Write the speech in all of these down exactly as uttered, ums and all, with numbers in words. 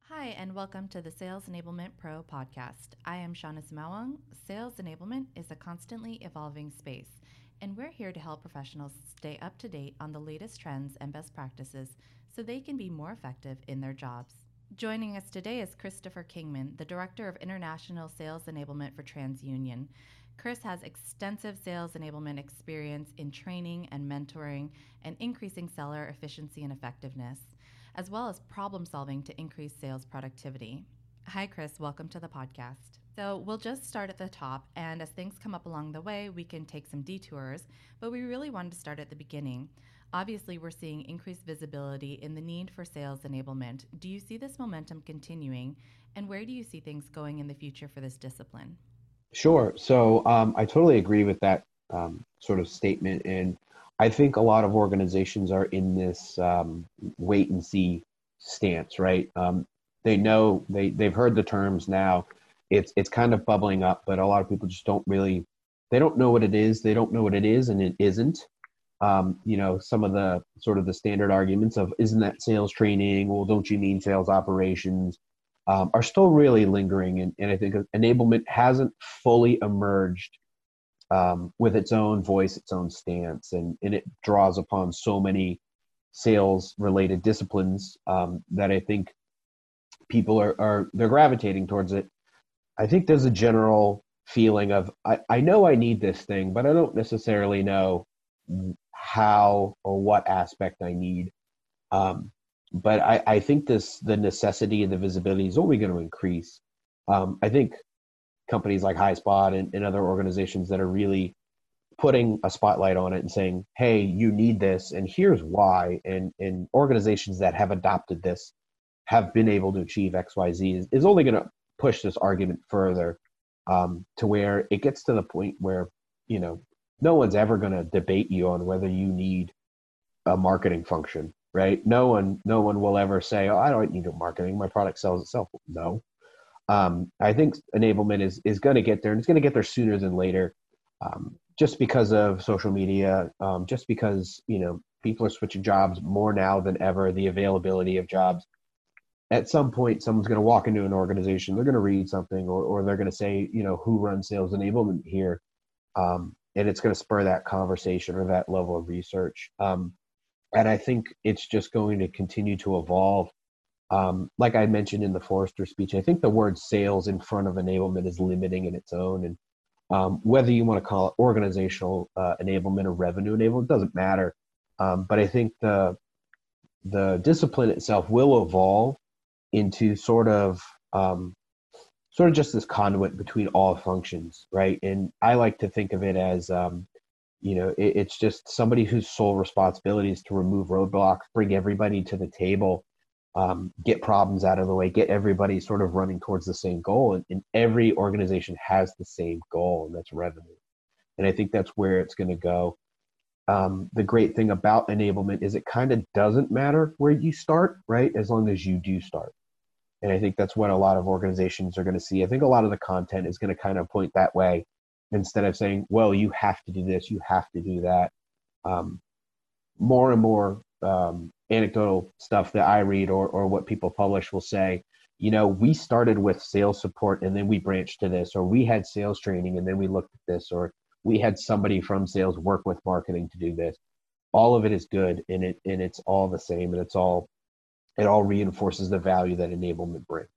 Hi, and welcome to the Sales Enablement Pro podcast. I am Shauna Samawang. Sales enablement is a constantly evolving space, and we're here to help professionals stay up to date on the latest trends and best practices so they can be more effective in their jobs. Joining us today is Christopher Kingman, the Director of International Sales Enablement for TransUnion. Chris has extensive sales enablement experience in training and mentoring and increasing seller efficiency and effectiveness, as well as problem solving to increase sales productivity. Hi, Chris. Welcome to the podcast. So, we'll just start at the top, and as things come up along the way, we can take some detours, but we really wanted to start at the beginning. Obviously, we're seeing increased visibility in the need for sales enablement. Do you see this momentum continuing, and where do you see things going in the future for this discipline? Sure. So um, I totally agree with that um, sort of statement. And I think a lot of organizations are in this um, wait and see stance, right? Um, they know they, they've heard the terms now. It's, it's kind of bubbling up, but a lot of people just don't really, they don't know what it is. They don't know what it is and it isn't. Um, you know, some of the sort of the standard arguments of, isn't that sales training? Well, don't you mean sales operations? Um, are still really lingering. And, and I think enablement hasn't fully emerged um, with its own voice, its own stance, and, and it draws upon so many sales related disciplines um, that I think people are, are they're gravitating towards it. I think there's a general feeling of, I, I know I need this thing, but I don't necessarily know how or what aspect I need. Um, but I, I think this the necessity and the visibility is only going to increase. Um, I think companies like HighSpot and, and other organizations that are really putting a spotlight on it and saying, "Hey, you need this, and here's why." And and organizations that have adopted this have been able to achieve X, Y, Z is, is only going to push this argument further um, to where it gets to the point where you know no one's ever going to debate you on whether you need a marketing function, right? No one, no one will ever say, "Oh, I don't need a marketing. My product sells itself." No. Um, I think enablement is is going to get there, and it's going to get there sooner than later, um, just because of social media, um, just because you know people are switching jobs more now than ever. The availability of jobs. At some point, someone's going to walk into an organization. They're going to read something, or or they're going to say, you know, who runs sales enablement here, um, and it's going to spur that conversation or that level of research. Um, and I think it's just going to continue to evolve. Um, like I mentioned in the Forrester speech, I think the word sales in front of enablement is limiting in its own. And um, whether you want to call it organizational uh, enablement or revenue enablement, doesn't matter. Um, but I think the the discipline itself will evolve into sort of um, sort of just this conduit between all functions, right? And I like to think of it as um, you know, it, it's just somebody whose sole responsibility is to remove roadblocks, bring everybody to the table, um, get problems out of the way, get everybody sort of running towards the same goal. And, and every organization has the same goal, and that's revenue. And I think that's where it's going to go. Um, the great thing about enablement is it kind of doesn't matter where you start, right? As long as you do start. And I think that's what a lot of organizations are going to see. I think a lot of the content is going to kind of point that way instead of saying, well, you have to do this, you have to do that. Um, more and more um, anecdotal stuff that I read or, or what people publish will say, you know, we started with sales support and then we branched to this, or we had sales training and then we looked at this, or we had somebody from sales work with marketing to do this. All of it is good, and it and it's all the same, and it's all it all reinforces the value that enablement brings.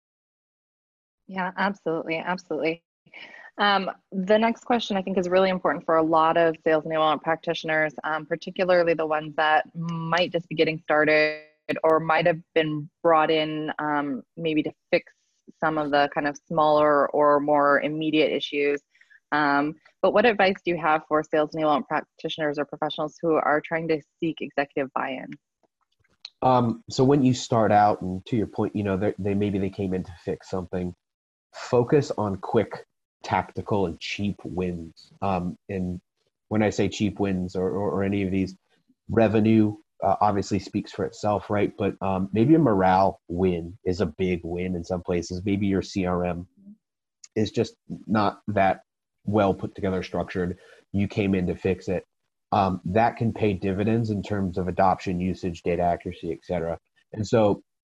Yeah, absolutely. Absolutely. Um, the next question I think is really important for a lot of sales enablement practitioners, um, particularly the ones that might just be getting started or might have been brought in um, maybe to fix some of the kind of smaller or more immediate issues. Um, but what advice do you have for sales enablement practitioners or professionals who are trying to seek executive buy-in? Um, so when you start out, and to your point, you know, they, they maybe they came in to fix something. Focus on quick, tactical, and cheap wins. Um, and when I say cheap wins or, or, or any of these, revenue uh, obviously speaks for itself, right? But um, maybe a morale win is a big win in some places. Maybe your C R M is just not that well put together, structured. You came in to fix it. Um, that can pay dividends in terms of adoption, usage, data accuracy, et cetera. And so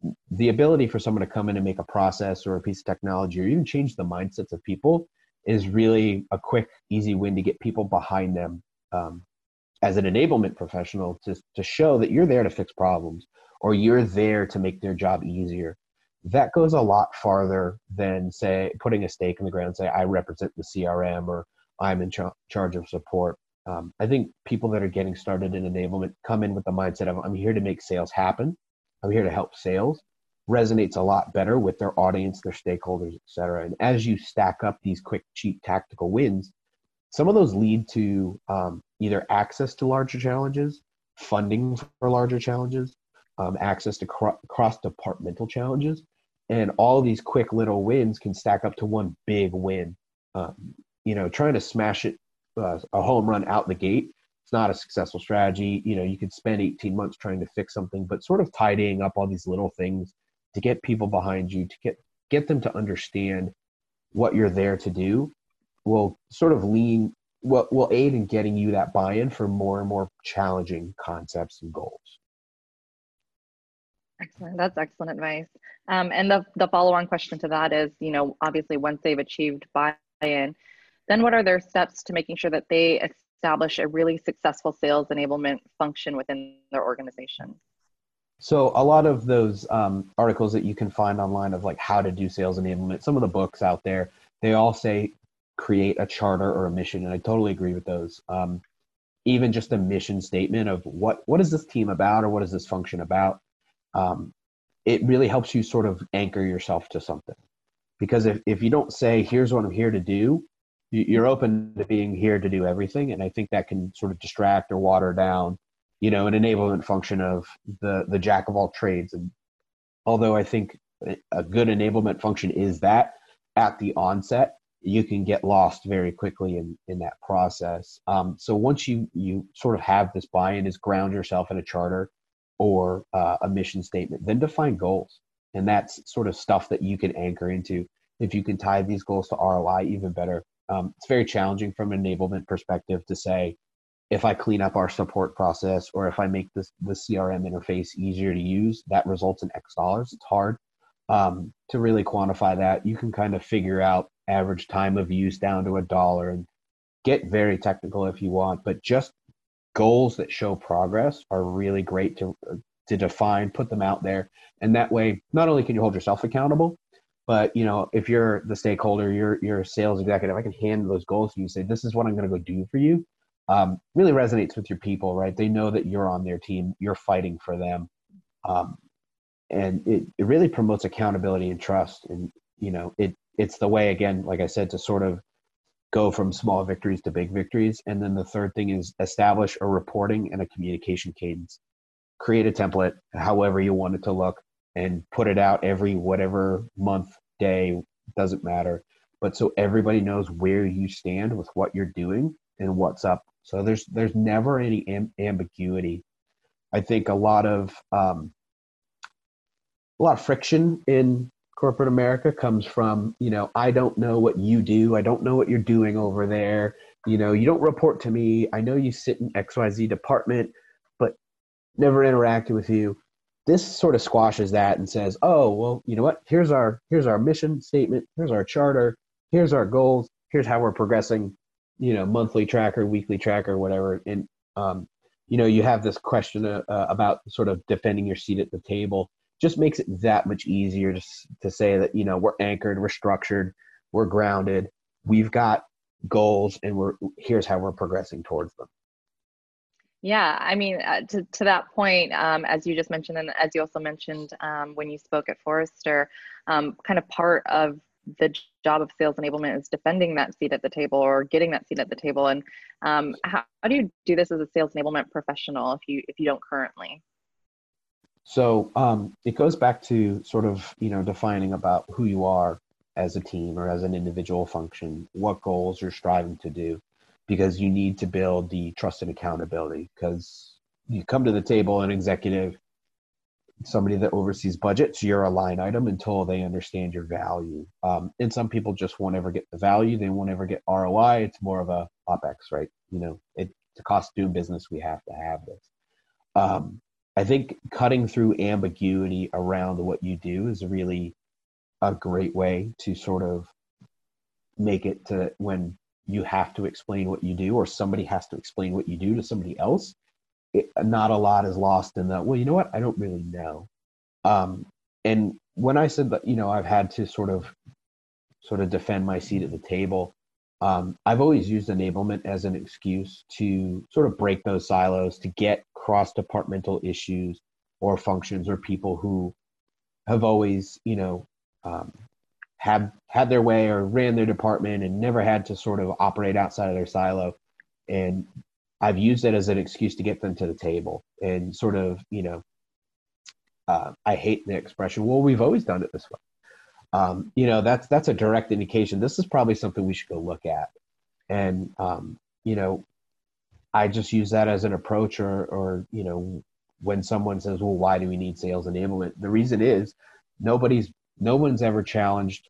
the ability for someone to come in and make a process or a piece of technology or even change the mindsets of people is really a quick, easy win to get people behind them um, as an enablement professional to, to show that you're there to fix problems or you're there to make their job easier. That goes a lot farther than, say, putting a stake in the ground and say, I represent the C R M or I'm in char- charge of support. Um, I think people that are getting started in enablement come in with the mindset of, I'm here to make sales happen. I'm here to help sales. Resonates a lot better with their audience, their stakeholders, et cetera. And as you stack up these quick, cheap tactical wins, some of those lead to um, either access to larger challenges, funding for larger challenges, um, access to cro- cross-departmental challenges. And all these quick little wins can stack up to one big win. Um, you know, trying to smash it, uh, a home run out the gate, it's not a successful strategy. You know, you could spend eighteen months trying to fix something, but sort of tidying up all these little things to get people behind you, to get, get them to understand what you're there to do will sort of lean, will, will aid in getting you that buy-in for more and more challenging concepts and goals. Excellent. That's excellent advice. Um, and the, the follow-on question to that is, you know, obviously once they've achieved buy-in, then what are their steps to making sure that they establish a really successful sales enablement function within their organization? So a lot of those um, articles that you can find online of like how to do sales enablement, some of the books out there, they all say create a charter or a mission. And I totally agree with those. Um, even just a mission statement of what, what is this team about or what is this function about? Um, it really helps you sort of anchor yourself to something. Because if, if you don't say, here's what I'm here to do, you're open to being here to do everything. And I think that can sort of distract or water down, you know, an enablement function of the, the jack of all trades. And although I think a good enablement function is that at the onset, you can get lost very quickly in, in that process. Um, so once you, you sort of have this buy-in, is ground yourself in a charter or uh, a mission statement, then define goals. And that's sort of stuff that you can anchor into. If you can tie these goals to R O I, even better. Um, it's very challenging from an enablement perspective to say, if I clean up our support process or if I make this the C R M interface easier to use, that results in X dollars. It's hard um, to really quantify that. You can kind of figure out average time of use down to a dollar and get very technical if you want, but just goals that show progress are really great to to define, put them out there. And that way, not only can you hold yourself accountable, but you know, if you're the stakeholder, you're you're a sales executive, I can hand those goals to you, say, this is what I'm going to go do for you. Um, really resonates with your people, right? They know that you're on their team, you're fighting for them. Um, and it, it really promotes accountability and trust. And, you know, it it's the way, again, like I said, to sort of go from small victories to big victories. And then the third thing is establish a reporting and a communication cadence. Create a template, however you want it to look, and put it out every whatever month, day, doesn't matter. But so everybody knows where you stand with what you're doing and what's up. So there's there's never any am- ambiguity. I think a lot of um, a lot of friction in corporate America comes from, you know, I don't know what you do. I don't know what you're doing over there. You know, you don't report to me. I know you sit in X Y Z department, but never interacted with you. This sort of squashes that and says, oh, well, you know what? Here's our here's our mission statement. Here's our charter. Here's our goals. Here's how we're progressing. You know, monthly tracker, weekly tracker, whatever. And um, you know, you have this question uh, uh, about sort of defending your seat at the table. Just makes it that much easier to to say that, you know, we're anchored, we're structured, we're grounded, we've got goals, and we're here's how we're progressing towards them. Yeah, I mean, uh, to, to that point, um, as you just mentioned, and as you also mentioned um, when you spoke at Forrester, um, kind of part of the job of sales enablement is defending that seat at the table or getting that seat at the table. And um, how, how do you do this as a sales enablement professional if you if you don't currently? So um, it goes back to sort of, you know, defining about who you are as a team or as an individual function, what goals you're striving to do, because you need to build the trust and accountability. Because you come to the table, an executive, somebody that oversees budgets, you're a line item until they understand your value. Um, and some people just won't ever get the value. They won't ever get R O I. It's more of a OpEx, right? You know, it's a cost of doing business. We have to have this. Um, I think cutting through ambiguity around what you do is really a great way to sort of make it to when you have to explain what you do, or somebody has to explain what you do to somebody else. It, not a lot is lost in the, well, you know what? I don't really know. Um, and when I said that, you know, I've had to sort of sort of defend my seat at the table, um, I've always used enablement as an excuse to sort of break those silos, to get cross-departmental issues or functions or people who have always, you know, um, had had their way or ran their department and never had to sort of operate outside of their silo. And I've used it as an excuse to get them to the table and sort of, you know, uh, I hate the expression, well, we've always done it this way. Um, you know, that's that's a direct indication. This is probably something we should go look at. And, um, you know, I just use that as an approach, or, or, you know, when someone says, well, why do we need sales enablement? The reason is nobody's, no one's ever challenged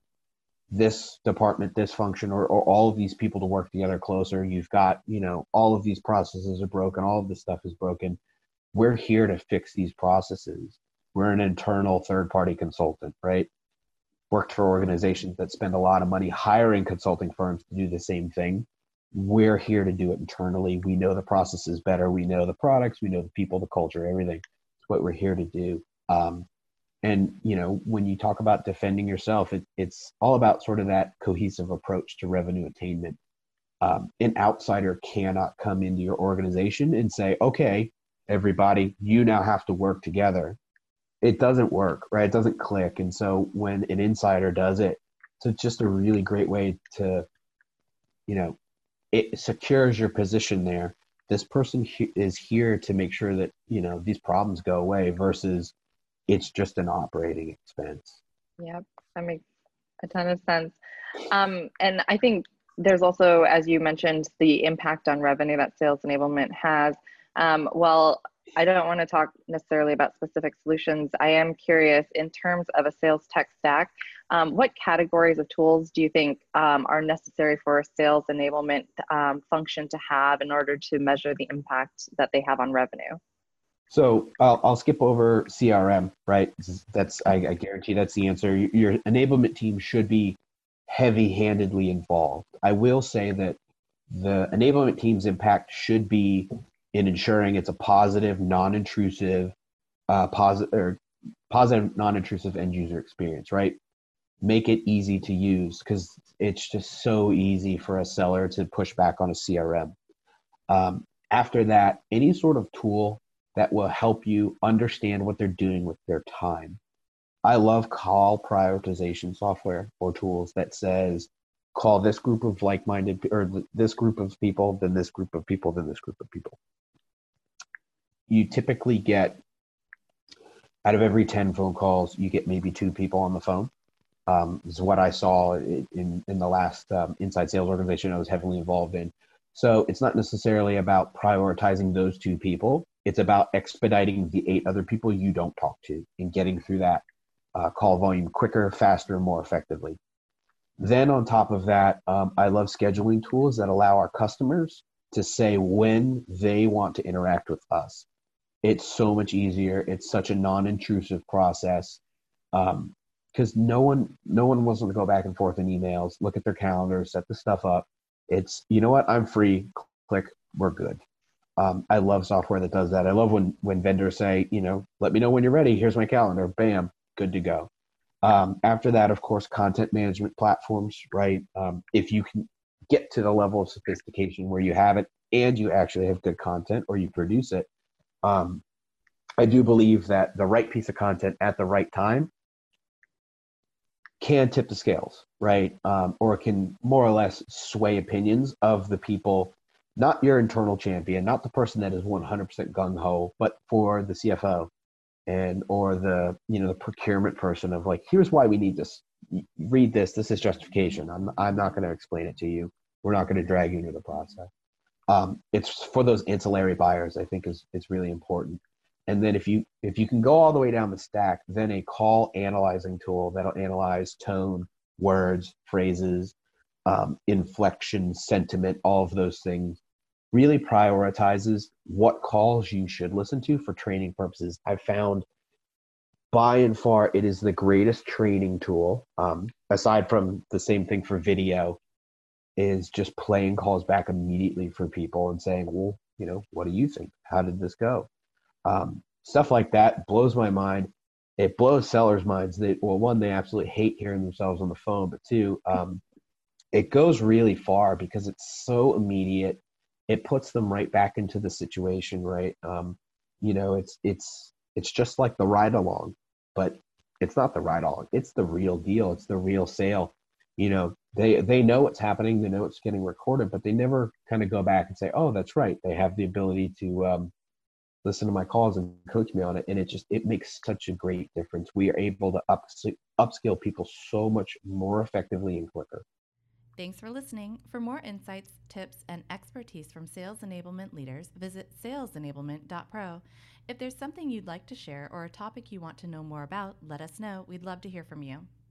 this department, this function, or, or all of these people to work together closer. You've got, you know, all of these processes are broken. All of this stuff is broken. We're here to fix these processes. We're an internal third-party consultant, right? Worked for organizations that spend a lot of money hiring consulting firms to do the same thing. We're here to do it internally. We know the processes better. We know the products. We know the people, the culture, everything. It's what we're here to do. Um, and, you know, when you talk about defending yourself, it, it's all about sort of that cohesive approach to revenue attainment. Um, an outsider cannot come into your organization and say, okay, everybody, you now have to work together. It doesn't work, right? It doesn't click. And so when an insider does it, it's just a really great way to, you know, it secures your position there. This person he- is here to make sure that, you know, these problems go away versus it's just an operating expense. Yep, that makes a ton of sense. Um, and I think there's also, as you mentioned, the impact on revenue that sales enablement has. Um, well, I don't want to talk necessarily about specific solutions. I am curious, in terms of a sales tech stack, um, what categories of tools do you think um, are necessary for a sales enablement um, function to have in order to measure the impact that they have on revenue? So I'll, I'll skip over C R M, right? That's I, I guarantee that's the answer. Your enablement team should be heavy-handedly involved. I will say that the enablement team's impact should be in ensuring it's a positive, non-intrusive, uh, positive or positive, non-intrusive end user experience, right? Make it easy to use, because it's just so easy for a seller to push back on a C R M. Um, after that, any sort of tool that will help you understand what they're doing with their time. I love call prioritization software or tools that says, call this group of like-minded, or this group of people, then this group of people, then this group of people. You typically get, out of every ten phone calls, you get maybe two people on the phone. Um, is what I saw in, in the last um, inside sales organization I was heavily involved in. So it's not necessarily about prioritizing those two people. It's about expediting the eight other people you don't talk to and getting through that uh, call volume quicker, faster, more effectively. Then on top of that, um, I love scheduling tools that allow our customers to say when they want to interact with us. It's so much easier. It's such a non-intrusive process. Um, because no one no one wants to go back and forth in emails, look at their calendar, set the stuff up. It's, you know what, I'm free, click, we're good. Um, I love software that does that. I love when when vendors say, you know, let me know when you're ready, here's my calendar, bam, good to go. Um, after that, of course, content management platforms, right? Um, if you can get to the level of sophistication where you have it and you actually have good content or you produce it, um, I do believe that the right piece of content at the right time can tip the scales, right? Um, or can more or less sway opinions of the people, not your internal champion, not the person that is one hundred percent gung-ho, but for the C F O and or the, you know, the procurement person of like, here's why we need this. Read this. This is justification. I'm I'm not going to explain it to you. We're not going to drag you into the process. Um, it's for those ancillary buyers, I think is is really important. And then if you if you can go all the way down the stack, then a call analyzing tool that'll analyze tone, words, phrases, um, inflection, sentiment, all of those things. really prioritizes what calls you should listen to for training purposes. I've found by and far it is the greatest training tool, um, aside from the same thing for video, is just playing calls back immediately for people and saying, well, you know, what do you think? How did this go? Um, stuff like that blows my mind. It blows sellers' minds. They, well, one, they absolutely hate hearing themselves on the phone, but two, um, it goes really far because it's so immediate. It puts them right back into the situation, right? Um, you know, it's it's it's just like the ride along, but it's not the ride along. It's the real deal. It's the real sale. You know, they they know what's happening. They know it's getting recorded, but they never kind of go back and say, "Oh, that's right." They have the ability to um, listen to my calls and coach me on it, and it just it makes such a great difference. We are able to up upskill people so much more effectively and quicker. Thanks for listening. For more insights, tips, and expertise from sales enablement leaders, visit sales enablement dot pro. If there's something you'd like to share or a topic you want to know more about, let us know. We'd love to hear from you.